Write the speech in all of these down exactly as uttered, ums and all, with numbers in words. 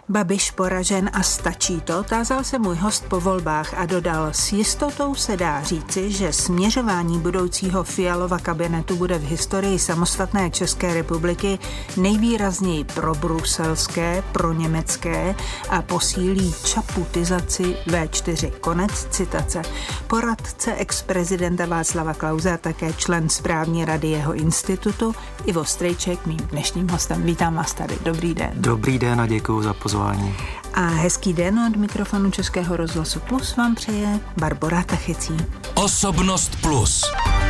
Babiš poražen a stačí to, tázal se můj host po volbách a dodal, s jistotou se dá říci, že směřování budoucího Fialova kabinetu bude v historii samostatné České republiky nejvýrazněji probruselské, proněmecké a posílí čaputizaci vé čtyři. Konec citace. Poradce ex-prezidenta Václava Klause a také člen správní rady jeho institutu Ivo Strejček, mým dnešním hostem. Vítám vás tady. Dobrý den. Dobrý den a děkuji za pozvání. A hezký den od mikrofonu Českého rozhlasu Plus vám přeje Barbora Tachecí. Osobnost Plus.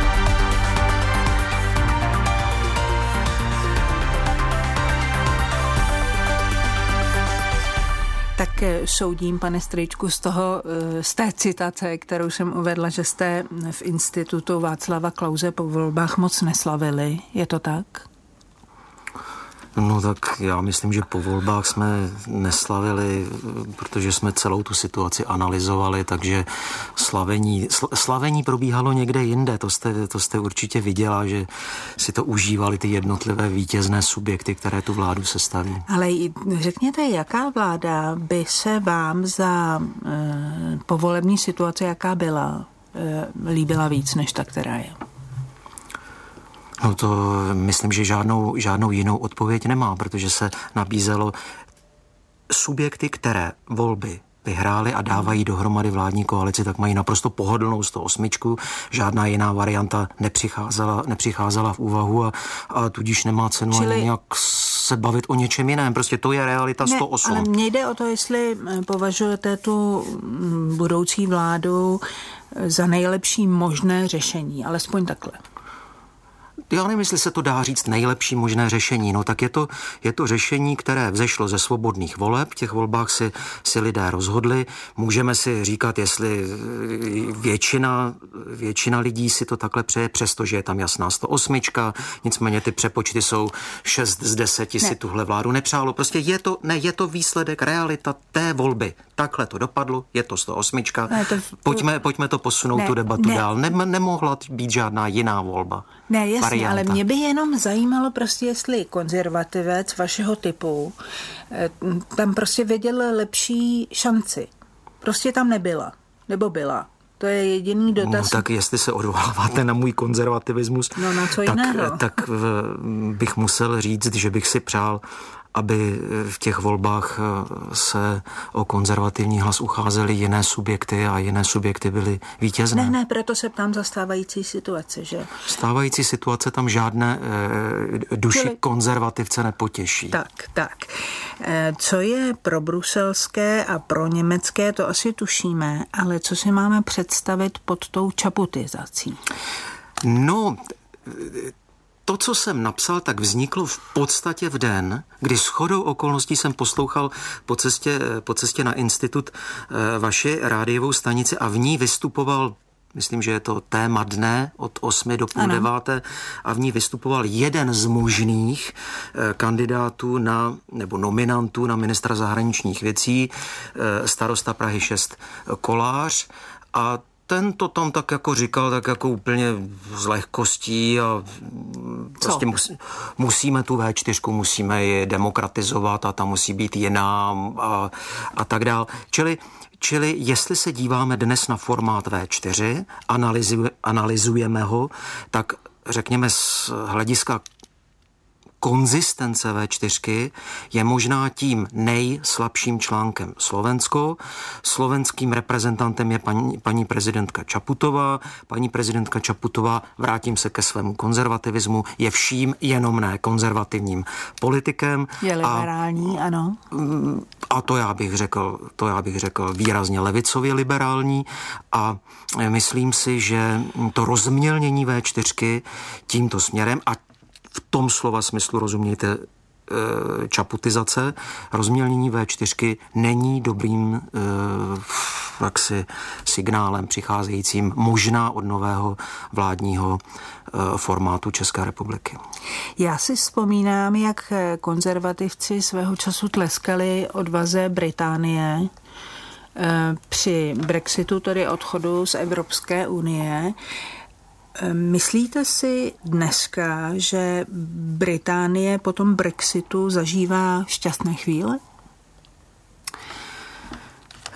Tak soudím, pane Strejčku, z toho, z té citace, kterou jsem uvedla, že jste v institutu Václava Klause po volbách moc neslavili. Je to tak? No tak já myslím, že po volbách jsme neslavili, protože jsme celou tu situaci analyzovali, takže slavení, slavení probíhalo někde jinde, to jste, to jste určitě viděla, že si to užívali ty jednotlivé vítězné subjekty, které tu vládu sestaví. Ale řekněte, jaká vláda by se vám za e, povolební situace, jaká byla, e, líbila víc než ta, která je? No to myslím, že žádnou, žádnou jinou odpověď nemá, protože se nabízelo subjekty, které volby vyhráli a dávají dohromady vládní koalici, tak mají naprosto pohodlnou sto osm. Žádná jiná varianta nepřicházela, nepřicházela v úvahu a, a tudíž nemá cenu Čili... ani nějak se bavit o něčem jiném. Prostě to je realita ne, sto osm. Ale mně jde o to, jestli považujete tu budoucí vládu za nejlepší možné řešení, alespoň takhle. Já nevím, jestli se to dá říct nejlepší možné řešení. No tak je to, je to řešení, které vzešlo ze svobodných voleb. V těch volbách si, si lidé rozhodli. Můžeme si říkat, jestli většina, většina lidí si to takhle přeje, přestože je tam jasná sto osm. Nicméně ty přepočty jsou šest z deseti si tuhle vládu nepřálo. Prostě je to, ne, je to výsledek, realita té volby. Takhle to dopadlo, je to sto osm. Ne, to... Pojďme, pojďme to posunout ne, tu debatu ne. dál. Ne, nemohla být žádná jiná volba. Ne, jasně, varianta. Ale mě by jenom zajímalo prostě, jestli konzervativec vašeho typu tam prostě věděl lepší šanci. Prostě tam nebyla. Nebo byla. To je jediný dotaz. No, tak jestli se odvoláváte na můj konzervativismus, no, na co tak, jiného? tak bych musel říct, že bych si přál, aby v těch volbách se o konzervativní hlas ucházely jiné subjekty a jiné subjekty byly vítězné. Ne, ne, proto se ptám za stávající situace, že? Stávající situace tam žádné e, duši Čili... konzervativce nepotěší. Tak, tak. E, co je pro bruselské a pro německé, to asi tušíme, ale co si máme představit pod tou čaputizací? No... To, co jsem napsal, tak vzniklo v podstatě v den, kdy shodou okolností jsem poslouchal po cestě, po cestě na institut vaši rádiovou stanici a v ní vystupoval, myslím, že je to téma dne od osmi do půl ano. deváté a v ní vystupoval jeden z možných kandidátů na, nebo nominantů na ministra zahraničních věcí, starosta Prahy šest Kolář, a ten to tam tak jako říkal, tak jako úplně s lehkostí a prostě musí, musíme tu vé čtyři, musíme ji demokratizovat a ta musí být jiná a, a tak dál. Čili, čili jestli se díváme dnes na formát vé čtyři, analyzuje, analyzujeme ho, tak řekněme z hlediska konzistence vé čtyři je možná tím nejslabším článkem Slovensko. Slovenským reprezentantem je paní, paní prezidentka Čaputová. Paní prezidentka Čaputová, vrátím se ke svému konzervativismu, je vším jenom ne konzervativním politikem. Je liberální, a, ano. A to já bych řekl, to já bych řekl výrazně levicově liberální a myslím si, že to rozmělnění vé čtyři tímto směrem a v tom slova smyslu rozumějte čaputizace, rozmělnění vé čtyři není dobrým jaksi signálem přicházejícím možná od nového vládního formátu České republiky. Já si vzpomínám, jak konzervativci svého času tleskali odvaze Británie při Brexitu, tedy odchodu z Evropské unie. Myslíte si dneska, že Británie po tom Brexitu zažívá šťastné chvíle?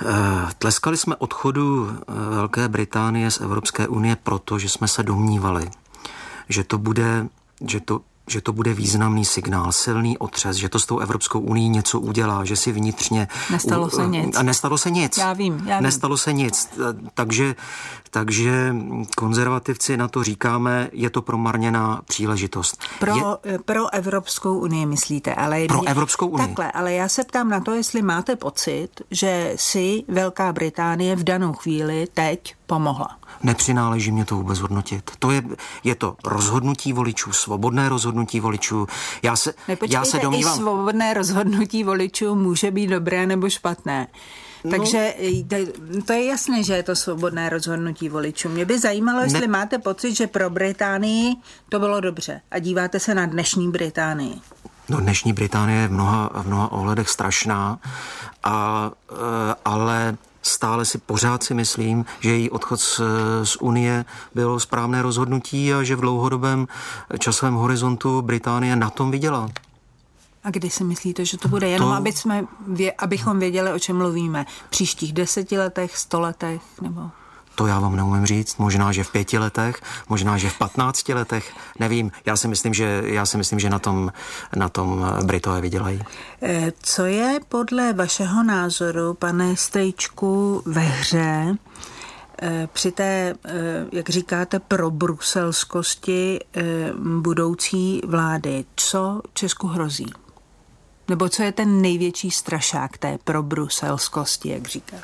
Tleskali jsme odchodu Velké Británie z Evropské unie proto, že jsme se domnívali, že to bude, že to, že to bude významný signál, silný otřes, že to s tou Evropskou unií něco udělá, že si vnitřně... Nestalo se nic. A nestalo se nic. Já vím, já vím. Nestalo se nic. Takže, takže konzervativci na to říkáme, je to promarněná příležitost. Pro, je... pro Evropskou unii myslíte, ale... Pro mě... Evropskou unii. Takhle, ale já se ptám na to, jestli máte pocit, že si Velká Británie v danou chvíli teď pomohla. Nepřináleží mě to vůbec hodnotit. To je, je to rozhodnutí voličů, svobodné rozhodnutí voličů. Já se, já se domnívám... i svobodné rozhodnutí voličů může být dobré nebo špatné. No. Takže to je jasné, že je to svobodné rozhodnutí voličů. Mě by zajímalo, jestli ne... máte pocit, že pro Británii to bylo dobře. A díváte se na dnešní Británii. No, dnešní Británie je v mnoha, v mnoha ohledech strašná, a, ale... Stále si pořád si myslím, že její odchod z, z Unie bylo správné rozhodnutí a že v dlouhodobém časovém horizontu Británie na tom viděla. A kdy si myslíte, že to bude? Jenom to... aby jsme, vě, abychom věděli, o čem mluvíme. V příštích deseti letech, sto letech? Nebo... To já vám neumím říct. Možná, že v pěti letech, možná, že v patnácti letech. Nevím. Já si myslím, že, já si myslím, že na tom, na tom Britové vydělají. Co je podle vašeho názoru, pane Strejčku, ve hře při té, jak říkáte, probruselskosti budoucí vlády? Co Česku hrozí? Nebo co je ten největší strašák té probruselskosti, jak říkáte?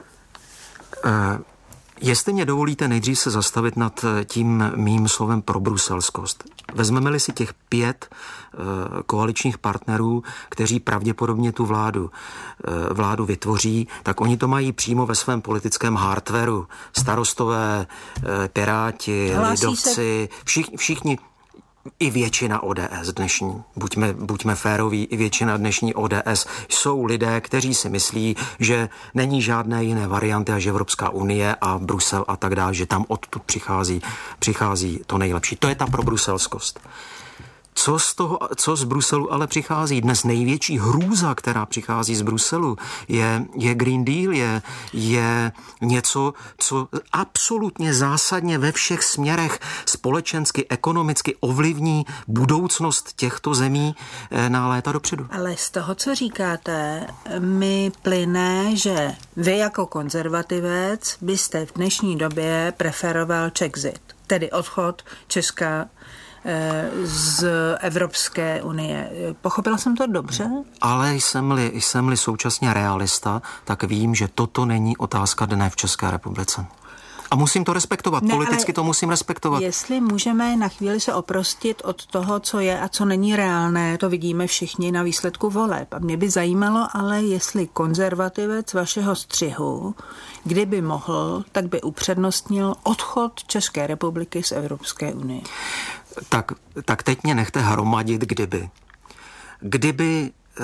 Uh... Jestli mě dovolíte nejdřív se zastavit nad tím mým slovem probruselskost. Vezmeme-li si těch pět uh, koaličních partnerů, kteří pravděpodobně tu vládu, uh, vládu vytvoří, tak oni to mají přímo ve svém politickém hardwareu. Starostové, uh, Piráti, Hlásí lidovci, se... všichni, všichni i většina O D S dnešní, buďme, buďme féroví, i většina dnešní O D S jsou lidé, kteří si myslí, že není žádné jiné varianty a že Evropská unie a Brusel a tak dále, že tam odtud přichází, přichází to nejlepší. To je ta probruselskost. Co z toho, co z Bruselu ale přichází? Dnes největší hrůza, která přichází z Bruselu, je, je Green Deal, je, je něco, co absolutně zásadně ve všech směrech společensky, ekonomicky ovlivní budoucnost těchto zemí na léta dopředu. Ale z toho, co říkáte, mi plyne, že vy jako konzervativec byste v dnešní době preferoval Czexit, tedy odchod Česka z Evropské unie. Pochopila jsem to dobře? Ale jsem-li, jsem-li současně realista, tak vím, že toto není otázka dne v České republice. A musím to respektovat. Ne, politicky to musím respektovat. Jestli můžeme na chvíli se oprostit od toho, co je a co není reálné, to vidíme všichni na výsledku voleb. A mě by zajímalo ale, jestli konzervativec vašeho střihu, kdyby mohl, tak by upřednostnil odchod České republiky z Evropské unie. Tak, tak teď mě nechte hromadit, kdyby. Kdyby, eh,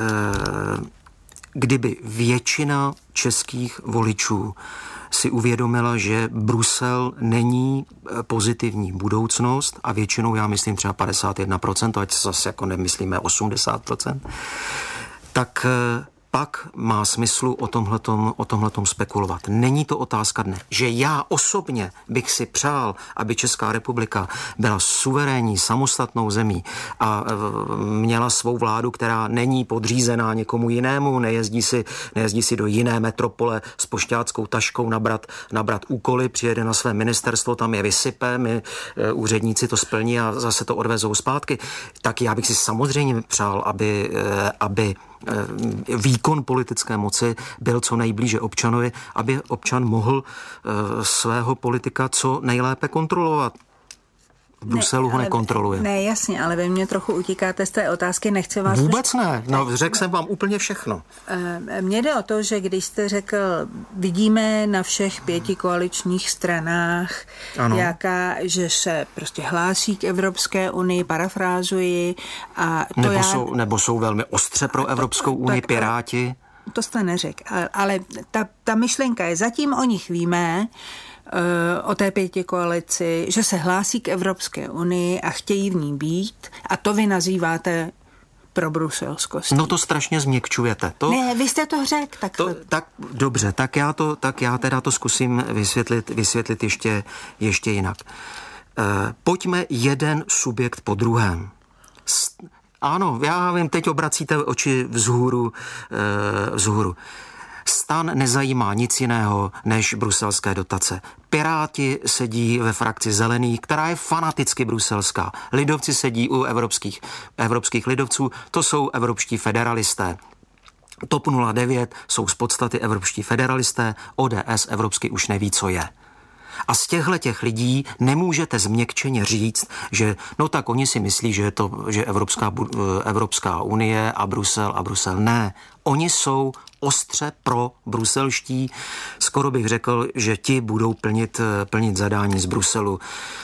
kdyby většina českých voličů si uvědomila, že Brusel není pozitivní budoucnost a většinou, já myslím třeba padesát jedna procent, ať zase jako nemyslíme osmdesát procent, tak pak má smyslu o tomhletom, o tomhletom spekulovat. Není to otázka dne. Že já osobně bych si přál, aby Česká republika byla suverénní, samostatnou zemí a měla svou vládu, která není podřízená někomu jinému, nejezdí si, nejezdí si do jiné metropole s pošťáckou taškou nabrat, nabrat úkoly, přijede na své ministerstvo, tam je vysype, my úředníci to splní a zase to odvezou zpátky. Tak já bych si samozřejmě přál, aby, aby výkon politické moci byl co nejblíže občanovi, aby občan mohl svého politika co nejlépe kontrolovat. V Bruselu ne, ho nekontroluje. Ne, jasně, ale vy mě trochu utíkáte z té otázky, nechci vás... Vůbec ne, no řekl jsem vám úplně všechno. Mně jde o to, že když jste řekl, vidíme na všech pěti koaličních stranách, jaká, že se prostě hlásí k Evropské unii, parafrázuji, a to nebo, já... jsou, nebo jsou velmi ostře pro Evropskou unii, Piráti. To jste neřekl, ale, ale ta, ta myšlenka je, zatím o nich víme, o té pěti koalici, že se hlásí k Evropské unii a chtějí v ní být, a to vy nazýváte pro bruselskosti. No to strašně změkčujete. To, ne, vy jste to řekl. Tak, to, tak dobře, tak já, to, tak já teda to zkusím vysvětlit, vysvětlit ještě, ještě jinak. E, pojďme jeden subjekt po druhém. S, ano, já vím, teď obracíte oči vzhůru. E, vzhůru. Stan nezajímá nic jiného než bruselské dotace. Piráti sedí ve frakci zelených, která je fanaticky bruselská. Lidovci sedí u evropských, evropských lidovců, to jsou evropští federalisté. TOP nula devět jsou z podstaty evropští federalisté, O D S evropsky už neví, co je. A z těchto těch lidí nemůžete změkčeně říct, že no tak oni si myslí, že je to že Evropská, Evropská unie a Brusel a Brusel. Ne, oni jsou ostře pro bruselští. Skoro bych řekl, že ti budou plnit, plnit zadání z Bruselu.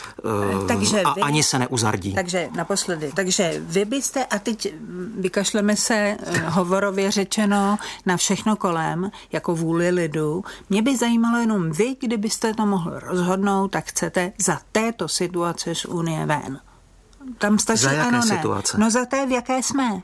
Takže a vy, ani se neuzardí. Takže naposledy. Takže vy byste, a teď vykašleme se hovorově řečeno na všechno kolem, jako vůli lidu. Mě by zajímalo jenom vy, kdybyste to mohl rozhodnout, tak chcete za této situace z Unie ven. Tam stačí za jaké ano, ne. situace? No za té, v jaké jsme.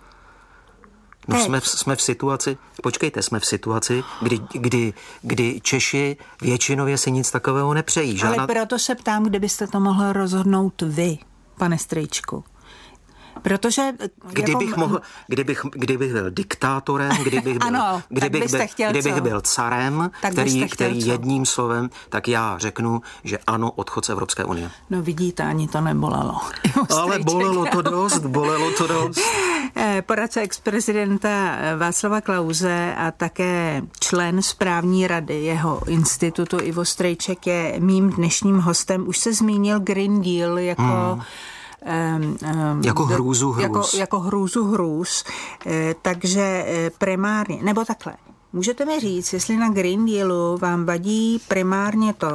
No jsme, v, jsme v situaci, počkejte, jsme v situaci, kdy, kdy, kdy Češi většinově si nic takového nepřejí. Žádná... Ale proto se ptám, kdybyste to mohl rozhodnout vy, pane Strýčku. Protože... Kdybych, jako... mohl, kdybych, kdybych byl diktátorem, kdybych byl, ano, kdybych byl, kdybych byl carem, který, který jedním slovem, tak já řeknu, že ano, odchod z Evropské unie. No vidíte, ani to nebolelo. Ale bolelo to dost, bolelo to dost. Poradce ex-prezidenta Václava Klause a také člen správní rady jeho institutu Ivo Strejček je mým dnešním hostem. Už se zmínil Green Deal jako... Hmm. Um, um, jako hrůzu hrůz. Jako, jako hrůzu hrůz. E, takže primárně, nebo takhle, můžete mi říct, jestli na Green Dealu vám vadí primárně to,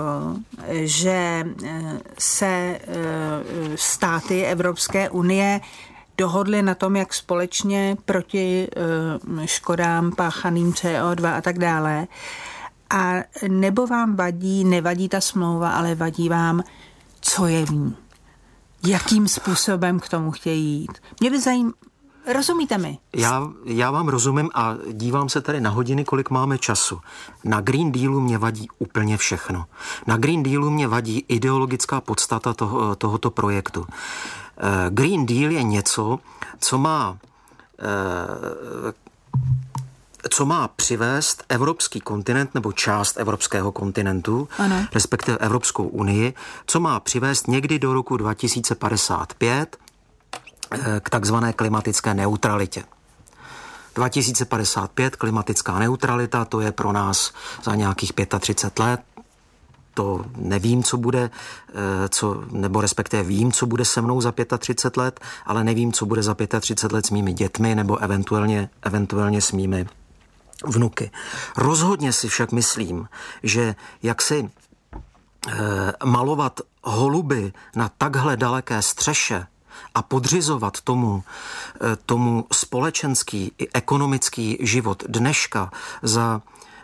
že se státy Evropské unie dohodli na tom, jak společně proti škodám páchaným C O dva a tak dále. A nebo vám vadí, nevadí ta smlouva, ale vadí vám, co je v ní. Jakým způsobem k tomu chtějí jít. Mě by zajímalo, rozumíte mi? Já, já vám rozumím a dívám se tady na hodiny, kolik máme času. Na Green Dealu mě vadí úplně všechno. Na Green Dealu mě vadí ideologická podstata toho, tohoto projektu. Green Deal je něco, co má... co má přivést evropský kontinent nebo část evropského kontinentu, ano. respektive Evropskou unii, co má přivést někdy do roku dva tisíce padesát pět k takzvané klimatické neutralitě. dva tisíce padesát pět klimatická neutralita, to je pro nás za nějakých třicet pět let. To nevím, co bude, co, nebo respektive vím, co bude se mnou za třicet pět let, ale nevím, co bude za třicet pět let s mými dětmi nebo eventuálně, eventuálně s mými vnuky. Rozhodně si však myslím, že jak si e, malovat holuby na takhle daleké střeše a podřizovat tomu, e, tomu společenský i ekonomický život dneška za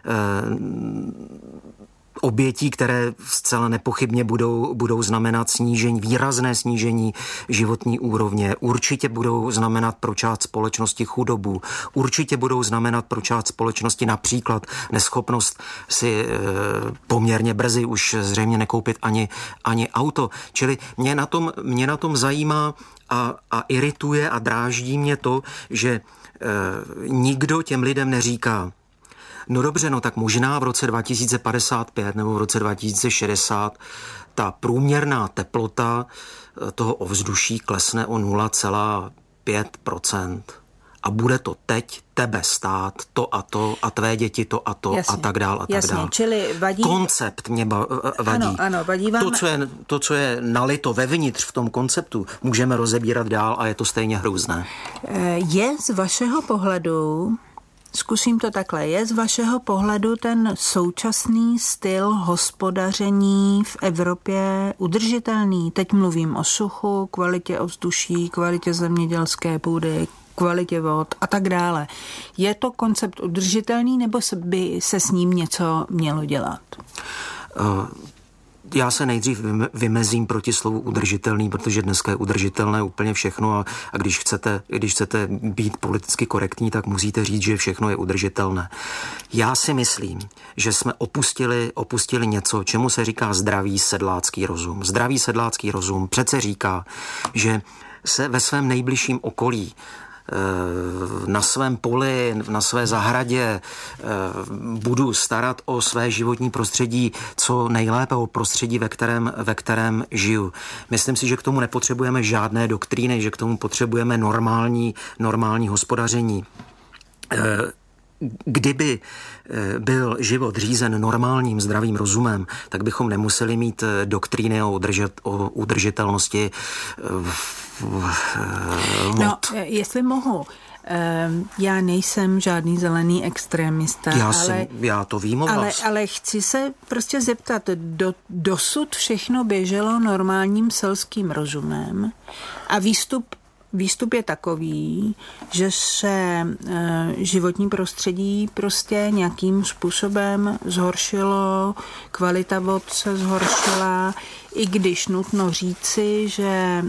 e, obětí, které zcela nepochybně budou, budou znamenat snížení, výrazné snížení životní úrovně, určitě budou znamenat pro část společnosti chudobu, určitě budou znamenat pro část společnosti například neschopnost si e, poměrně brzy už zřejmě nekoupit ani, ani auto. Čili mě na tom, mě na tom zajímá a, a irituje a dráždí mě to, že e, nikdo těm lidem neříká, no dobře, no tak možná v roce dva tisíce padesát pět nebo v roce dva tisíce šedesát ta průměrná teplota toho ovzduší klesne o nula celá pět procenta. A bude to teď tebe stát to a to a tvé děti to a to jasně, a tak dál a tak jasně, dál. Čili vadí... Koncept mě ba- vadí. Ano, ano, vadí vám... to, co je, to, co je nalito vevnitř v tom konceptu, můžeme rozebírat dál a je to stejně hrůzné. Je z vašeho pohledu... Zkusím to takhle. Je z vašeho pohledu ten současný styl hospodaření v Evropě udržitelný? Teď mluvím o suchu, kvalitě ovzduší, kvalitě zemědělské půdy, kvalitě vod a tak dále. Je to koncept udržitelný, nebo by se s ním něco mělo dělat? Já se nejdřív vymezím proti slovu udržitelný, protože dneska je udržitelné úplně všechno a, a když chcete, když chcete být politicky korektní, tak musíte říct, že všechno je udržitelné. Já si myslím, že jsme opustili, opustili něco, čemu se říká zdravý sedlácký rozum. Zdravý sedlácký rozum přece říká, že se ve svém nejbližším okolí, na svém poli, na své zahradě budu starat o své životní prostředí co nejlépe, o prostředí, ve kterém, ve kterém žiju. Myslím si, že k tomu nepotřebujeme žádné doktríny, že k tomu potřebujeme normální, normální hospodaření. Kdyby byl život řízen normálním zdravým rozumem, tak bychom nemuseli mít doktríny o, udržet, o udržitelnosti vod. No, jestli mohu, já nejsem žádný zelený extrémista, já ale, jsem, já to vím o ale, vás. ale chci se prostě zeptat, do, dosud všechno běželo normálním selským rozumem a výstup Výstup je takový, že se e, životní prostředí prostě nějakým způsobem zhoršilo, kvalita vod se zhoršila, i když nutno říci, že e,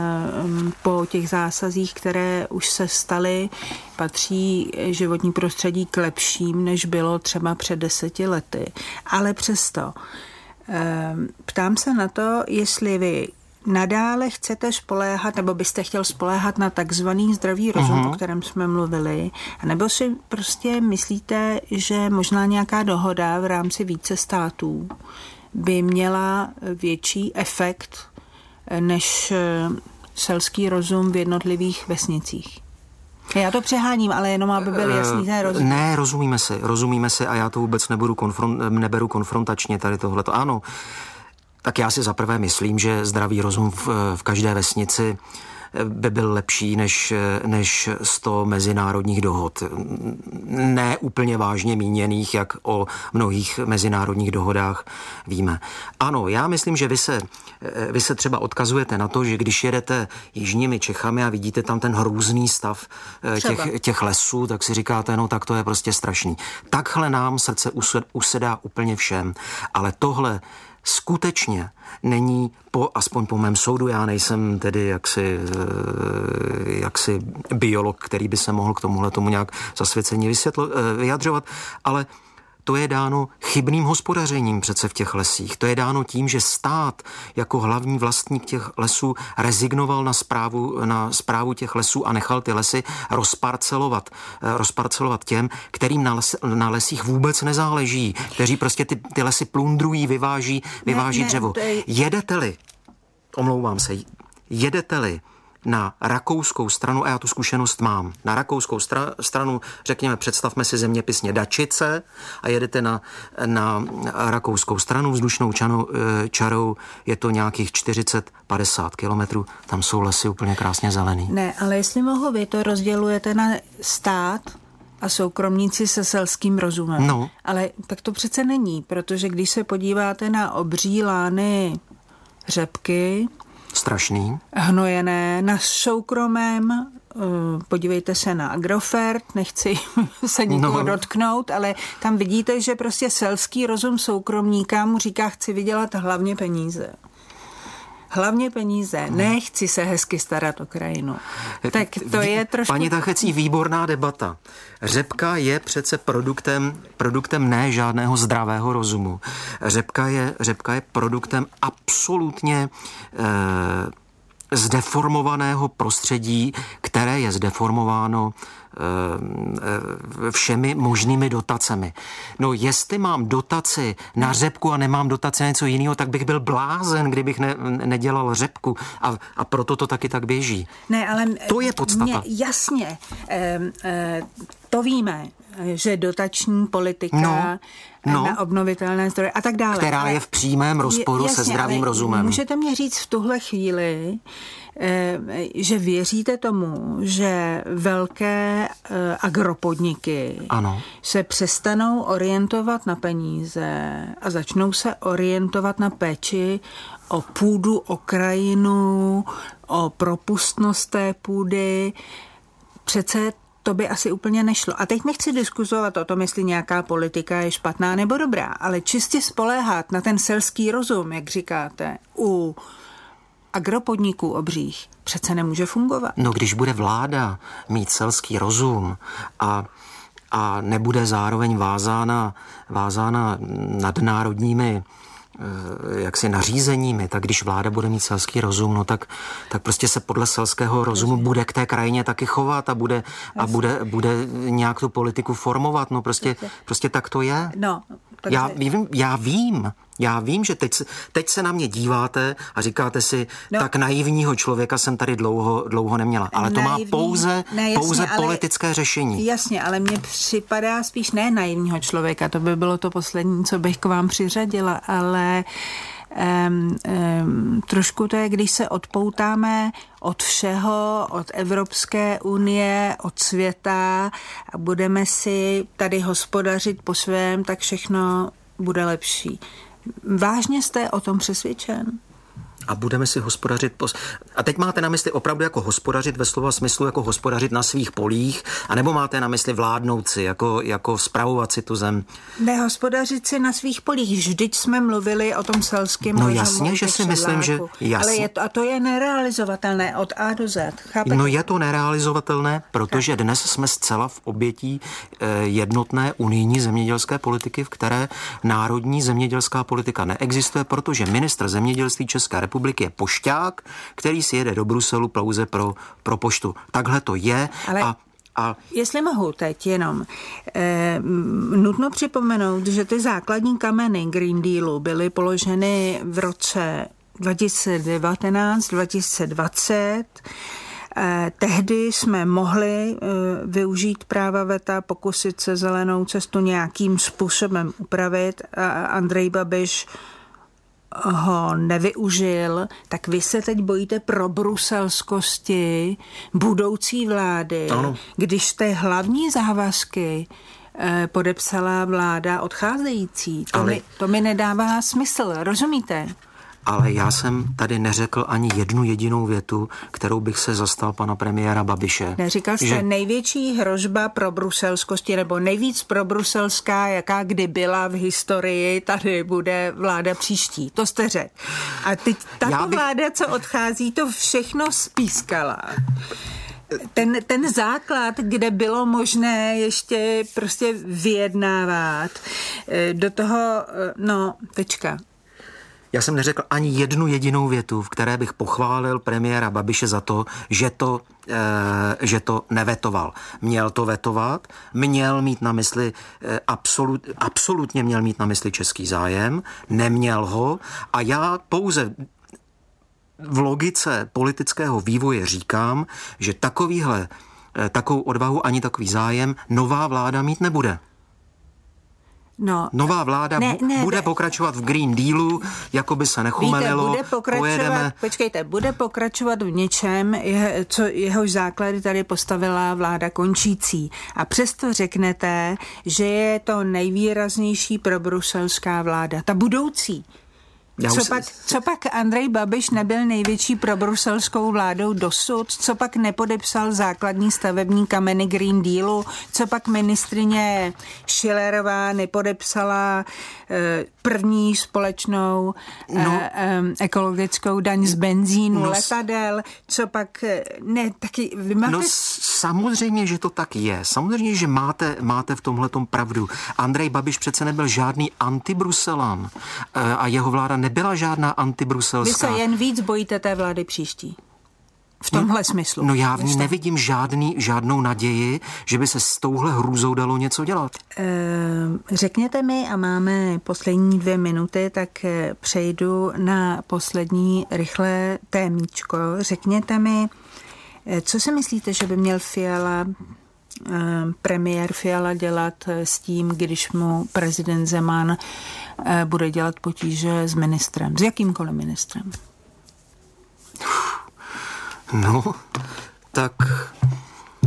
po těch zásazích, které už se staly, patří životní prostředí k lepším, než bylo třeba před deseti lety. Ale přesto e, ptám se na to, jestli vy nadále chcete spoléhat, nebo byste chtěl spoléhat na takzvaný zdravý rozum, uh-huh. o kterém jsme mluvili, nebo si prostě myslíte, že možná nějaká dohoda v rámci více států by měla větší efekt než selský rozum v jednotlivých vesnicích? Já to přeháním, ale jenom aby byl jasný ten rozdíl. Ne, rozumíme se, rozumíme se a já to vůbec nebudu konfront, neberu konfrontačně tady tohleto. Ano, tak já si zaprvé myslím, že zdravý rozum v, v každé vesnici by byl lepší než, než sto mezinárodních dohod. Ne úplně vážně míněných, jak o mnohých mezinárodních dohodách víme. Ano, já myslím, že vy se, vy se třeba odkazujete na to, že když jedete jižními Čechami a vidíte tam ten hrůzný stav těch, těch lesů, tak si říkáte, no tak to je prostě strašný. Takhle nám srdce usedá úplně všem. Ale tohle skutečně není, po, aspoň po mém soudu, já nejsem tedy jaksi, jaksi biolog, který by se mohl k tomuhle tomu nějak zasvěceně vysvětlo, vyjadřovat, ale to je dáno chybným hospodařením přece v těch lesích. To je dáno tím, že stát jako hlavní vlastník těch lesů rezignoval na správu, na správu těch lesů a nechal ty lesy rozparcelovat, rozparcelovat těm, kterým na, les, na lesích vůbec nezáleží, kteří prostě ty, ty lesy plundrují, vyváží, vyváží ne, ne, dřevo. Je... Jedete-li, omlouvám se, jedete-li na rakouskou stranu, a já tu zkušenost mám, na rakouskou stra, stranu, řekněme, představme si zeměpisně Dačice a jedete na, na rakouskou stranu vzdušnou čanou, čarou, je to nějakých čtyřicet padesát kilometrů, tam jsou lesy úplně krásně zelený. Ne, ale jestli mohu, vy to rozdělujete na stát a soukromníci se selským rozumem. No. Ale tak to přece není, protože když se podíváte na obří lány řepky, strašný. Hnojené na soukromém, podívejte se na Agrofert, nechci se nikoho no. dotknout, ale tam vidíte, že prostě selský rozum soukromníka mu říká, chci vydělat hlavně peníze. Hlavně peníze, ne chci se hezky starat o krajinu. Tak to je trošku... Paní Tachecí, výborná debata. Řepka je přece produktem, produktem ne žádného zdravého rozumu. Řepka je, řepka je produktem absolutně eh, zdeformovaného prostředí, které je zdeformováno všemi možnými dotacemi. No jestli mám dotaci na řepku a nemám dotaci na něco jiného, tak bych byl blázen, kdybych ne, nedělal řepku a, a proto to taky tak běží. Ne, ale to je podstata. Mě, jasně, e, e, to víme, že dotační politika no. No, na obnovitelné zdroje a tak dále. Která je v přímém rozporu jasně, se zdravým rozumem. Můžete mě říct v tuhle chvíli, že věříte tomu, že velké agropodniky ano. se přestanou orientovat na peníze a začnou se orientovat na péči o půdu, o krajinu, o propustnost té půdy. Přece to by asi úplně nešlo. A teď nechci diskuzovat o tom, jestli nějaká politika je špatná nebo dobrá, ale čistě spoléhat na ten selský rozum, jak říkáte, u agropodniků obřích přece nemůže fungovat. No když bude vláda mít selský rozum a, a nebude zároveň vázána, vázána nadnárodními jaksi nařízeními, tak když vláda bude mít selský rozum, no tak, tak prostě se podle selského rozumu bude k té krajině taky chovat a bude, a bude, bude nějak tu politiku formovat. No prostě, prostě tak to je. No, takže... já, vím, já vím, já vím, že teď, teď se na mě díváte a říkáte si, no, tak naivního člověka jsem tady dlouho, dlouho neměla. Ale to naivní, má pouze, ne, jasně, pouze politické řešení. Jasně, ale mně připadá spíš ne naivního člověka, to by bylo to poslední, co bych k vám přiřadila, ale um, um, trošku to je, když se odpoutáme od všeho, od Evropské unie, od světa a budeme si tady hospodařit po svém, tak všechno bude lepší. Vážně jste o tom přesvědčen? A budeme si hospodařit... Pos... A teď máte na mysli opravdu jako hospodařit ve slova smyslu jako hospodařit na svých polích, anebo máte na mysli vládnout si, jako, jako spravovat si tu zem? Ne, hospodařit si na svých polích. Vždyť jsme mluvili o tom selském No rozumu, jasně, že si myslím, že... Jasně. Ale je to, a to je nerealizovatelné od A do Z. Chápete? No je to nerealizovatelné, protože dnes jsme zcela v obětí jednotné unijní zemědělské politiky, v které národní zemědělská politika neexistuje, protože ministr zemědělství České republiky je pošťák, který si jede do Bruselu pouze pro, pro poštu. Takhle to je. Ale... a A... Jestli mohu teď jenom, eh, nutno připomenout, že ty základní kameny Green Dealu byly položeny v roce dva tisíce devatenáct dva tisíce dvacet. Eh, tehdy jsme mohli eh, využít práva veta, pokusit se zelenou cestu nějakým způsobem upravit. A Andrej Babiš ho nevyužil, tak vy se teď bojíte pro bruselskosti budoucí vlády, ano. Když ty hlavní závazky eh, podepsala vláda odcházející. To, Ale... mi, to mi nedává smysl, rozumíte? Ale já jsem tady neřekl ani jednu jedinou větu, kterou bych se zastal pana premiéra Babiše. Neříkal jste že... největší hrozba pro bruselskosti, nebo nejvíc pro bruselská, jaká kdy byla v historii, tady bude vláda příští. To jste řekl. A teď tato bych... vláda, co odchází, to všechno spískala. Ten, ten základ, kde bylo možné ještě prostě vyjednávat, do toho, no, tečka. Já jsem neřekl ani jednu jedinou větu, v které bych pochválil premiéra Babiše za to, že to, e, že to nevetoval. Měl to vetovat, měl mít na mysli, e, absolut, absolutně měl mít na mysli český zájem, neměl ho a já pouze v logice politického vývoje říkám, že takovýhle, e, takovou odvahu ani takový zájem nová vláda mít nebude. No, Nová vláda ne, ne, bude ne. pokračovat v Green Dealu, jako by se nechumelilo. Víte, bude pokračovat, pojedeme... počkejte, bude pokračovat v něčem, je, co jehož základy tady postavila vláda končící. A přesto řeknete, že je to nejvýraznější probruselská vláda. Ta budoucí. Co pak, co pak Andrej Babiš nebyl největší probruselskou vládou dosud? Co pak nepodepsal základní stavební kameny Green Dealu? Co pak ministryně Schillerová nepodepsala eh, první společnou eh, no, eh, ekologickou daň z benzínu, no, letadel? Co pak ne, taky vy máte... No samozřejmě, že to tak je. Samozřejmě, že máte, máte v tomhletom pravdu. Andrej Babiš přece nebyl žádný antibruselan eh, a jeho vláda nebyla žádná antibruselská. Vy se jen víc bojíte té vlády příští. V tomhle no, smyslu. No já v ní nevidím žádný, žádnou naději, že by se s touhle hrůzou dalo něco dělat. E, řekněte mi, a máme poslední dvě minuty, tak přejdu na poslední rychlé témíčko. Řekněte mi, co si myslíte, že by měl Fiala, premiér Fiala dělat s tím, když mu prezident Zeman bude dělat potíže s ministrem, s jakýmkoliv ministrem? No, tak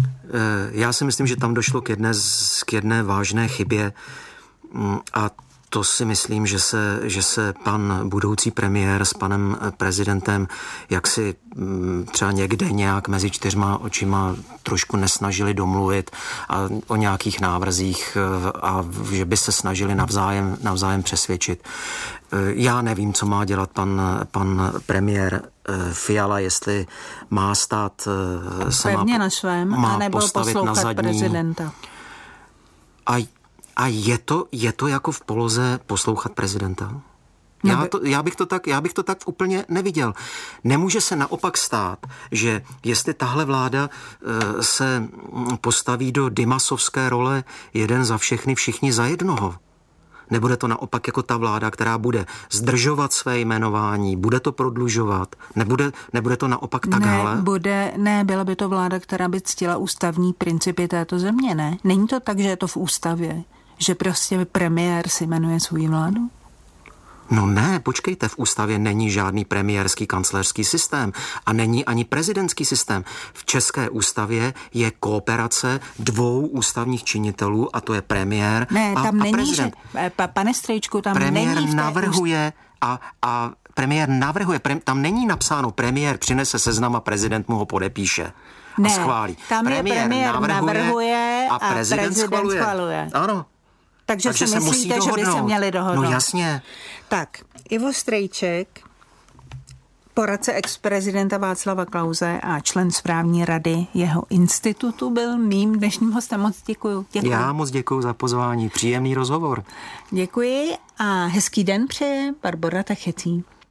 já si myslím, že tam došlo k jedné, k jedné vážné chybě a to si myslím, že se, že se pan budoucí premiér s panem prezidentem jaksi třeba někde nějak mezi čtyřma očima trošku nesnažili domluvit a o nějakých návrzích a že by se snažili navzájem, navzájem přesvědčit. Já nevím, co má dělat pan, pan premiér Fiala, jestli má stát se pevně má, na svém, má anebo postavit na zadní. prezidenta. A, a je to, je to jako v poloze poslouchat prezidenta? Já, to, já, bych to tak, já bych to tak úplně neviděl. Nemůže se naopak stát, že jestli tahle vláda e, se postaví do Dimasovské role jeden za všechny, všichni za jednoho. Nebude to naopak jako ta vláda, která bude zdržovat své jmenování, bude to prodlužovat, nebude, nebude to naopak takhle? Ne, bude, ne, byla by to vláda, která by ctila ústavní principy této země, ne? Není to tak, že je to v ústavě, že prostě premiér si jmenuje svou vládu? No ne, počkejte, v ústavě není žádný premiérský kancléřský systém a není ani prezidentský systém. V české ústavě je kooperace dvou ústavních činitelů a to je premiér ne, a, tam a není, prezident. Že, pa, pane Strejčku, tam premiér není v té navrhuje a, a premiér navrhuje, pre, tam není napsáno premiér přinese seznam a prezident mu ho podepíše. Ne, a schválí. Tam premiér je premiér navrhuje, navrhuje a prezident, a prezident schvaluje. schvaluje. Ano. Takže, Takže si myslíte, že by se měli dohodnout? No jasně. Tak, Ivo Strejček, poradce ex-prezidenta Václava Klause a člen správní rady jeho institutu, byl mým dnešním hostem. Moc děkuju. děkuju. Já moc děkuju za pozvání. Příjemný rozhovor. Děkuji a hezký den přeje Barbora Tachecí.